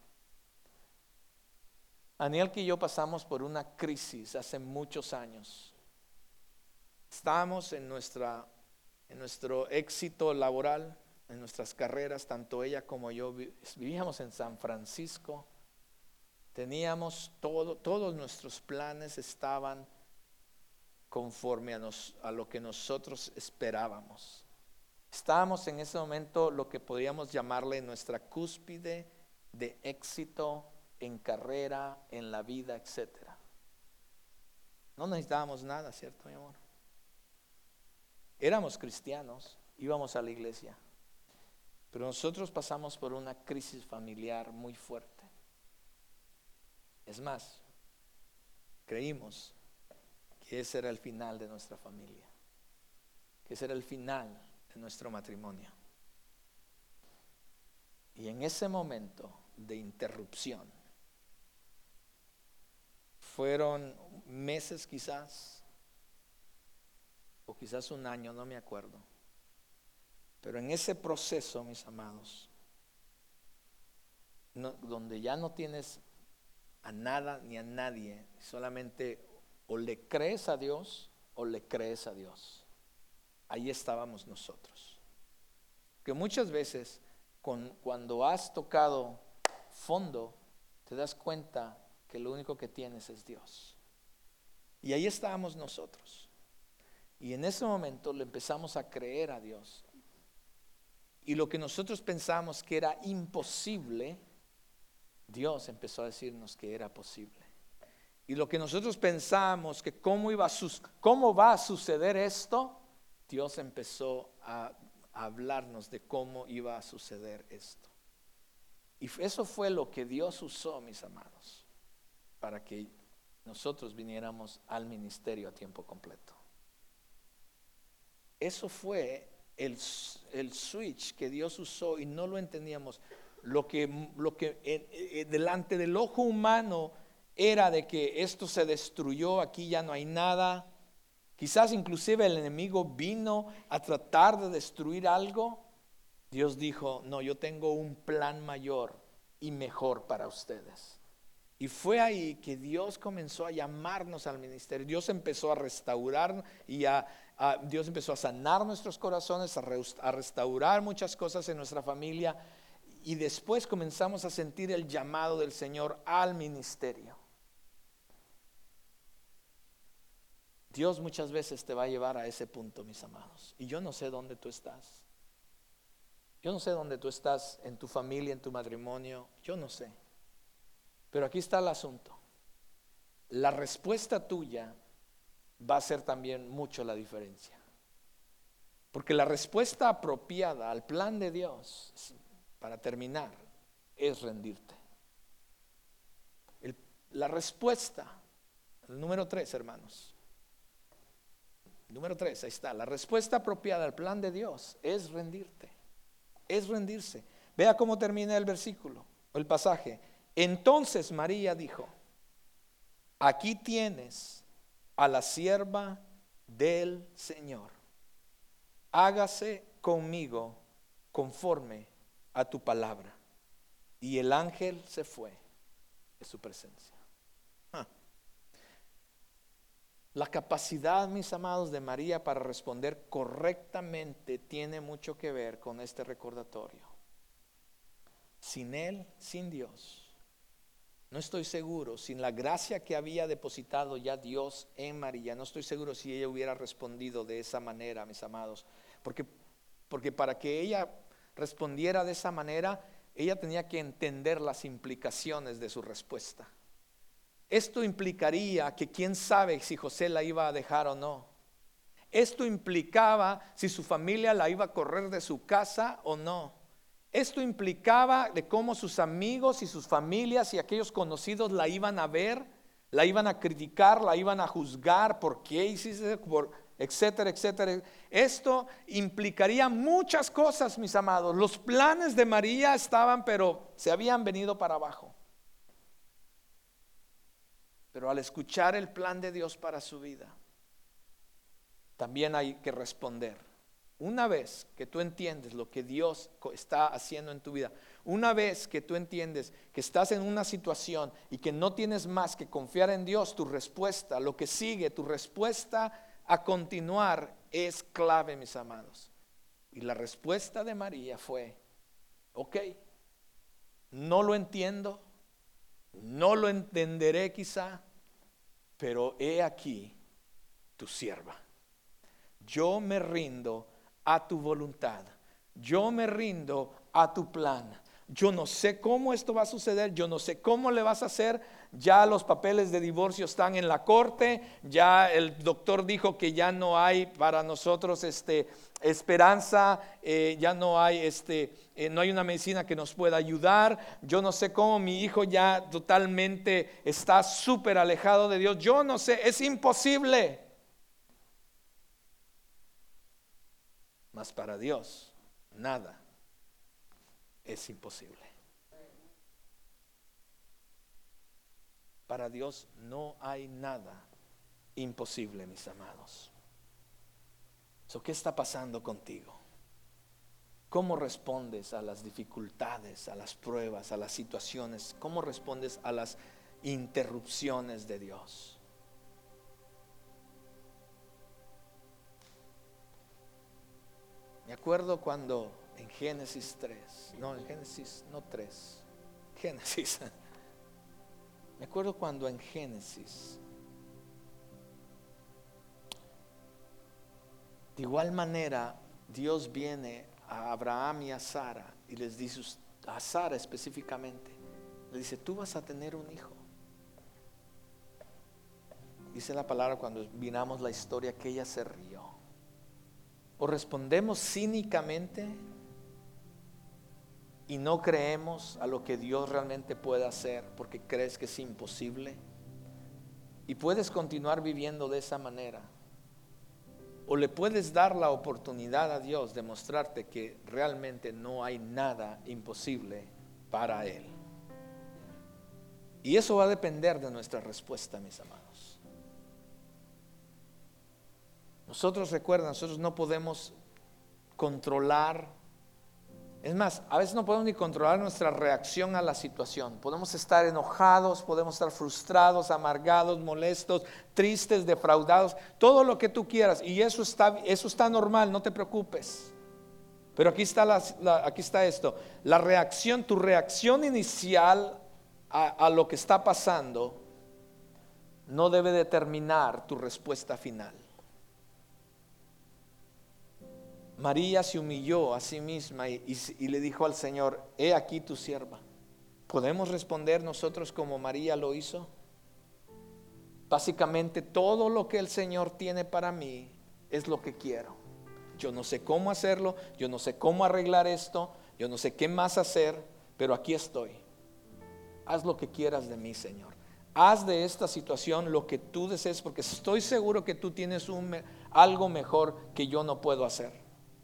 Aniel y yo pasamos por una crisis hace muchos años. Estábamos en, nuestra, en nuestro éxito laboral, en nuestras carreras, tanto ella como yo vivíamos en San Francisco. Teníamos todo, todos nuestros planes estaban conforme a, nos, a lo que nosotros esperábamos. Estábamos en ese momento lo que podríamos llamarle nuestra cúspide de éxito en carrera, en la vida, etcétera. No necesitábamos nada, ¿cierto, mi amor? Éramos cristianos, íbamos a la iglesia, pero nosotros pasamos por una crisis familiar muy fuerte. Es más, creímos que ese era el final de nuestra familia, que ese era el final de nuestro matrimonio. Y en ese momento de interrupción, fueron meses quizás, o quizás un año, no me acuerdo. Pero en ese proceso, mis amados, no, donde ya no tienes a nada ni a nadie, solamente o le crees a Dios o le crees a Dios. Ahí estábamos nosotros. Que muchas veces con, cuando has tocado fondo, te das cuenta que lo único que tienes es Dios. Y ahí estábamos nosotros. Y en ese momento le empezamos a creer a Dios. Y lo que nosotros pensamos que era imposible, Dios empezó a decirnos que era posible. Y lo que nosotros pensamos que cómo iba a sus, cómo va a suceder esto, Dios empezó a, a hablarnos de cómo iba a suceder esto. Y eso fue lo que Dios usó, mis amados, para que nosotros viniéramos al ministerio a tiempo completo. Eso fue el, el switch que Dios usó y no lo entendíamos. Lo que, lo que eh, eh, delante del ojo humano era de que esto se destruyó, aquí ya no hay nada. Quizás inclusive el enemigo vino a tratar de destruir algo. Dios dijo, no, yo tengo un plan mayor y mejor para ustedes. Y fue ahí que Dios comenzó a llamarnos al ministerio. Dios empezó a restaurar y a, a Dios empezó a sanar nuestros corazones, a, re, a restaurar muchas cosas en nuestra familia. Y después comenzamos a sentir el llamado del Señor al ministerio. Dios muchas veces te va a llevar a ese punto, mis amados. Y yo no sé dónde tú estás. Yo no sé dónde tú estás en tu familia, en tu matrimonio. Yo no sé. Pero aquí está el asunto. La respuesta tuya va a ser también mucho la diferencia. Porque la respuesta apropiada al plan de Dios, para terminar, es rendirte. El, la respuesta, el número tres, hermanos. Número tres, ahí está. La respuesta apropiada al plan de Dios es rendirte. Es rendirse. Vea cómo termina el versículo, el pasaje. Entonces María dijo, aquí tienes a la sierva del Señor. Hágase conmigo conforme a tu palabra. Y el ángel se fue de su presencia. Ah. La capacidad, mis amados, de María para responder correctamente tiene mucho que ver con este recordatorio. Sin Él, sin Dios, no estoy seguro, sin la gracia que había depositado ya Dios en María, no estoy seguro si ella hubiera respondido de esa manera, mis amados. Porque, porque para que ella respondiera de esa manera, ella tenía que entender las implicaciones de su respuesta. Esto implicaría que quién sabe si José la iba a dejar o no. Esto implicaba si su familia la iba a correr de su casa o no. Esto implicaba de cómo sus amigos y sus familias y aquellos conocidos la iban a ver, la iban a criticar, la iban a juzgar, por qué hiciste, por, etcétera, etcétera. Esto implicaría muchas cosas, mis amados. Los planes de María estaban, pero se habían venido para abajo. Pero al escuchar el plan de Dios para su vida, también hay que responder. Una vez que tú entiendes lo que Dios está haciendo en tu vida, una vez que tú entiendes que estás en una situación y que no tienes más que confiar en Dios, tu respuesta, lo que sigue, tu respuesta a continuar es clave, mis amados. Y la respuesta de María fue, ok, no lo entiendo, no lo entenderé quizá, pero he aquí tu sierva. Yo me rindo a tu voluntad. Yo me rindo a tu plan. Yo no sé cómo esto va a suceder. Yo no sé cómo le vas a hacer. Ya los papeles de divorcio están en la corte. Ya el doctor dijo que ya no hay para nosotros este, esperanza. Eh, ya no hay, este, eh, no hay una medicina que nos pueda ayudar. Yo no sé cómo mi hijo ya totalmente está súper alejado de Dios. Yo no sé, es imposible. Mas para Dios nada es imposible. Para Dios no hay nada imposible, mis amados. So, ¿qué está pasando contigo? ¿Cómo respondes a las dificultades, a las pruebas, a las situaciones? ¿Cómo respondes a las interrupciones de Dios? Me acuerdo cuando en Génesis tres, no, en Génesis, no tres, Génesis. Me acuerdo cuando en Génesis, de igual manera, Dios viene a Abraham y a Sara y les dice, a Sara específicamente, le dice, tú vas a tener un hijo. Dice la palabra cuando miramos la historia que ella se rió. O respondemos cínicamente y no creemos a lo que Dios realmente puede hacer porque crees que es imposible, y puedes continuar viviendo de esa manera, o le puedes dar la oportunidad a Dios de mostrarte que realmente no hay nada imposible para Él. Y eso va a depender de nuestra respuesta, mis amados. Nosotros, recuerden, nosotros no podemos controlar, es más, a veces no podemos ni controlar nuestra reacción a la situación. Podemos estar enojados, podemos estar frustrados, amargados, molestos, tristes, defraudados, todo lo que tú quieras, y eso está, eso está normal, no te preocupes. Pero aquí está, la, la, aquí está esto, la reacción, tu reacción inicial a, a lo que está pasando no debe determinar tu respuesta final. María se humilló a sí misma y, y, y le dijo al Señor, he aquí tu sierva. ¿Podemos responder nosotros como María lo hizo? Básicamente todo lo que el Señor tiene para mí es lo que quiero. Yo no sé cómo hacerlo, yo no sé cómo arreglar esto, yo no sé qué más hacer, pero aquí estoy. Haz lo que quieras de mí, Señor. Haz de esta situación lo que tú desees, porque estoy seguro que tú tienes un, algo mejor que yo no puedo hacer.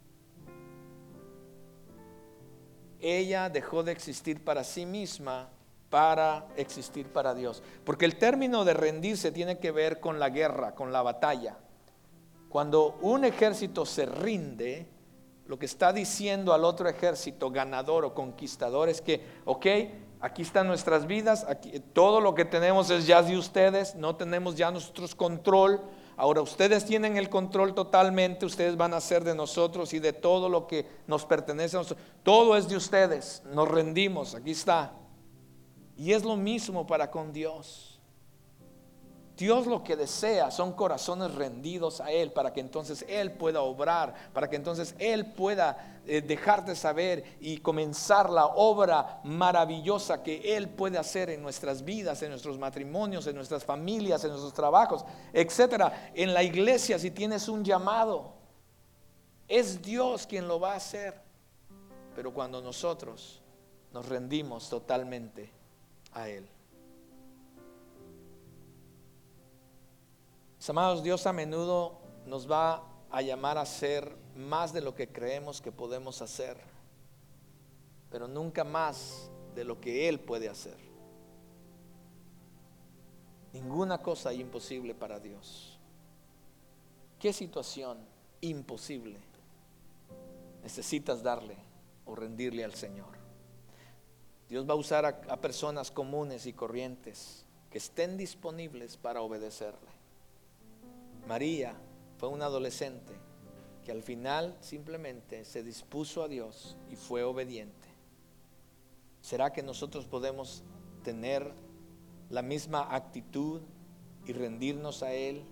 Ella dejó de existir para sí misma para existir para Dios. Porque el término de rendirse tiene que ver con la guerra, con la batalla. Cuando un ejército se rinde, lo que está diciendo al otro ejército ganador o conquistador es que, ok, aquí están nuestras vidas, aquí, todo lo que tenemos es ya de ustedes, no tenemos ya nosotros control. Ahora ustedes tienen el control totalmente, ustedes van a hacer de nosotros y de todo lo que nos pertenece a nosotros. Todo es de ustedes, nos rendimos, aquí está. Y es lo mismo para con Dios. Dios lo que desea son corazones rendidos a Él, para que entonces Él pueda obrar, para que entonces Él pueda eh, dejarte saber y comenzar la obra maravillosa que Él puede hacer en nuestras vidas, en nuestros matrimonios, en nuestras familias, en nuestros trabajos, etcétera. En la iglesia, si tienes un llamado, es Dios quien lo va a hacer. Pero cuando nosotros nos rendimos totalmente a Él. Mis amados, Dios a menudo nos va a llamar a hacer más de lo que creemos que podemos hacer, pero nunca más de lo que Él puede hacer. Ninguna cosa es imposible para Dios. ¿Qué situación imposible necesitas darle o rendirle al Señor. Dios va a usar a, a personas comunes y corrientes que estén disponibles para obedecerle. María fue una adolescente que al final simplemente se dispuso a Dios y fue obediente. ¿Será que nosotros podemos tener la misma actitud y rendirnos a Él?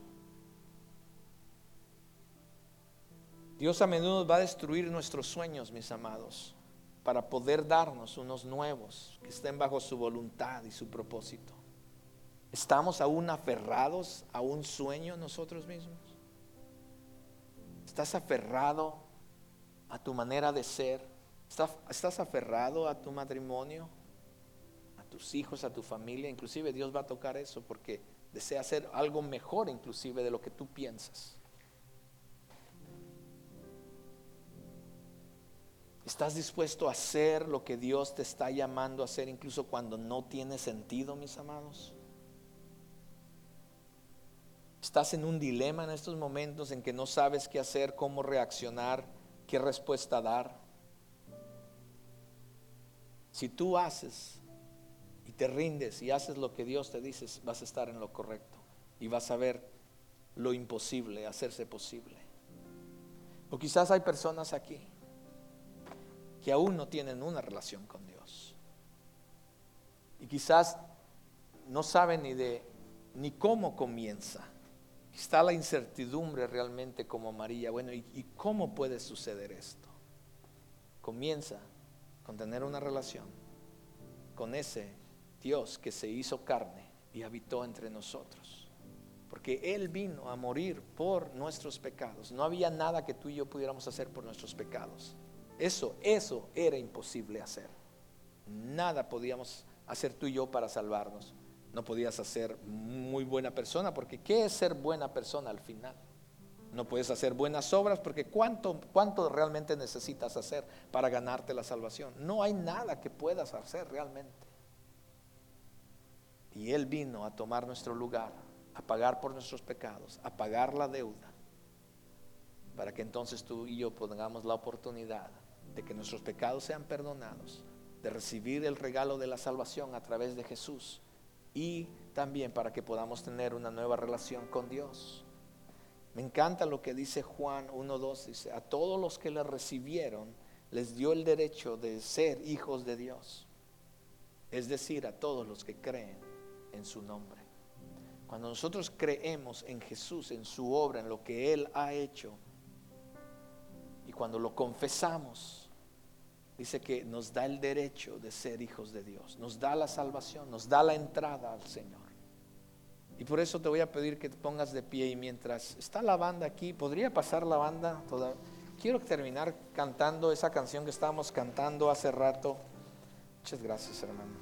Dios a menudo va a destruir nuestros sueños, mis amados, para poder darnos unos nuevos que estén bajo su voluntad y su propósito. ¿Estamos aún aferrados a un sueño nosotros mismos? ¿Estás aferrado a tu manera de ser? ¿Estás, estás aferrado a tu matrimonio, a tus hijos, a tu familia? Inclusive Dios va a tocar eso porque desea hacer algo mejor inclusive de lo que tú piensas. ¿Estás dispuesto a hacer lo que Dios te está llamando a hacer incluso cuando no tiene sentido, mis amados? ¿Estás en un dilema en estos momentos en que no sabes qué hacer, cómo reaccionar, qué respuesta dar? Si tú haces y te rindes y haces lo que Dios te dice, vas a estar en lo correcto y vas a ver lo imposible hacerse posible. O quizás hay personas aquí que aún no tienen una relación con Dios y quizás no saben ni de ni cómo comienza. Está la incertidumbre realmente como María. Bueno, ¿y, y cómo puede suceder esto? Comienza con tener una relación con ese Dios que se hizo carne y habitó entre nosotros, porque Él vino a morir por nuestros pecados. No había nada que tú y yo pudiéramos hacer por nuestros pecados. Eso, eso era imposible hacer. Nada podíamos hacer tú y yo para salvarnos. No podías hacer muy buena persona, porque ¿qué es ser buena persona al final? No puedes hacer buenas obras, porque ¿cuánto, cuánto realmente necesitas hacer para ganarte la salvación? No hay nada que puedas hacer realmente. Y Él vino a tomar nuestro lugar, a pagar por nuestros pecados, a pagar la deuda, para que entonces tú y yo tengamos la oportunidad de que nuestros pecados sean perdonados, de recibir el regalo de la salvación a través de Jesús, y también para que podamos tener una nueva relación con Dios. Me encanta lo que dice Juan uno dos, dice: a todos los que le recibieron les dio el derecho de ser hijos de Dios, es decir, a todos los que creen en su nombre. Cuando nosotros creemos en Jesús, en su obra, en lo que Él ha hecho, y cuando lo confesamos, dice que nos da el derecho de ser hijos de Dios, nos da la salvación, nos da la entrada al Señor. Y por eso te voy a pedir que te pongas de pie, y mientras está la banda aquí, ¿podría pasar la banda? Toda? Quiero terminar cantando esa canción que estábamos cantando hace rato. Muchas gracias, hermano.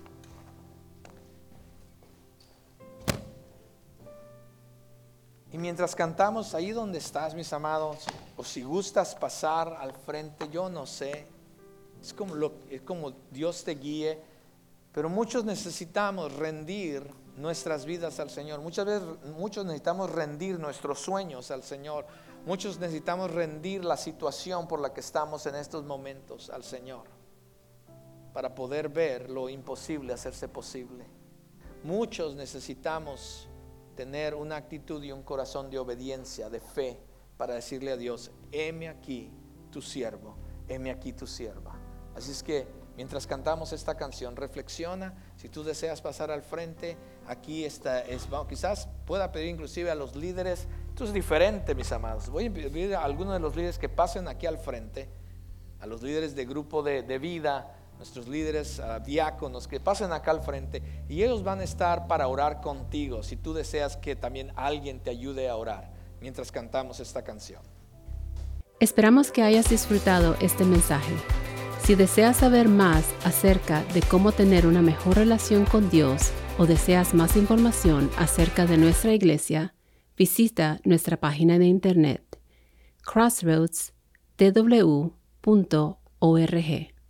Y mientras cantamos, ahí donde estás, mis amados, o si gustas pasar al frente, yo no sé. Es como, lo, es como Dios te guíe, pero muchos necesitamos rendir nuestras vidas al Señor. Muchas veces, muchos necesitamos rendir nuestros sueños al Señor. Muchos necesitamos rendir la situación por la que estamos en estos momentos al Señor, para poder ver lo imposible hacerse posible. Muchos necesitamos tener una actitud y un corazón de obediencia, de fe, para decirle a Dios: heme aquí tu siervo, heme aquí tu sierva. Así es que mientras cantamos esta canción, reflexiona. Si tú deseas pasar al frente, aquí está, es, bueno, quizás pueda pedir inclusive a los líderes. Esto es diferente, mis amados. Voy a pedir a algunos de los líderes que pasen aquí al frente, a los líderes de grupo de, de vida, nuestros líderes uh, diáconos, que pasen acá al frente, y ellos van a estar para orar contigo, si tú deseas que también alguien te ayude a orar mientras cantamos esta canción. Esperamos que hayas disfrutado este mensaje. Si deseas saber más acerca de cómo tener una mejor relación con Dios, o deseas más información acerca de nuestra iglesia, visita nuestra página de internet crossroads t w punto org.